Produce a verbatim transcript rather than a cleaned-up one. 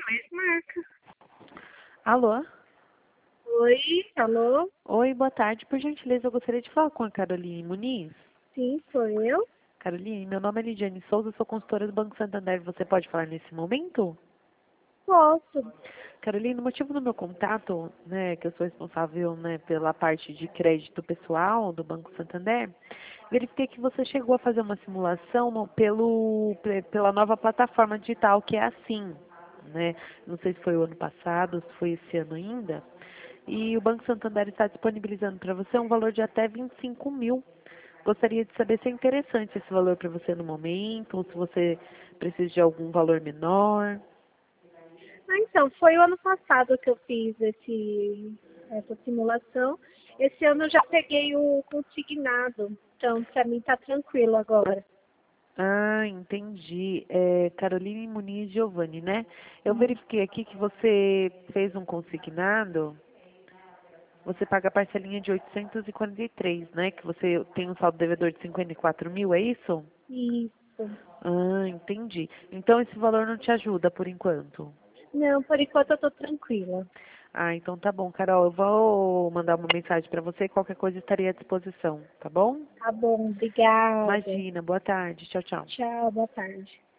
mais marca. Alô? Oi, alô? Oi, boa tarde. Por gentileza, eu gostaria de falar com a Caroline Muniz. Sim, sou eu. Caroline, meu nome é Lidiane Souza, sou consultora do Banco Santander. Você pode falar nesse momento? Posso. Caroline, o motivo do meu contato, né, que eu sou responsável, né, pela parte de crédito pessoal do Banco Santander, verifiquei que você chegou a fazer uma simulação no- pelo, pe- pela nova plataforma digital, que é a Sim, né? Não sei se foi o ano passado, se foi esse ano ainda. E o Banco Santander está disponibilizando para você um valor de até vinte e cinco mil. Gostaria de saber se é interessante esse valor para você no momento, ou se você precisa de algum valor menor. Ah, então, foi o ano passado que eu fiz esse, essa simulação. Esse ano eu já peguei o consignado. Então, para mim tá tranquilo agora. Ah, entendi. É Caroline Muniz Giovanni, né? Eu verifiquei aqui que você fez um consignado, você paga a parcelinha de oitocentos e quarenta e três, né? Que você tem um saldo devedor de cinquenta e quatro mil, é isso? Isso. Ah, entendi. Então esse valor não te ajuda por enquanto. Não, por enquanto eu tô tranquila. Ah, então tá bom, Carol. Eu vou mandar uma mensagem para você e qualquer coisa estaria à disposição, tá bom? Tá bom, obrigada. Imagina, boa tarde. Tchau, tchau. Tchau, boa tarde.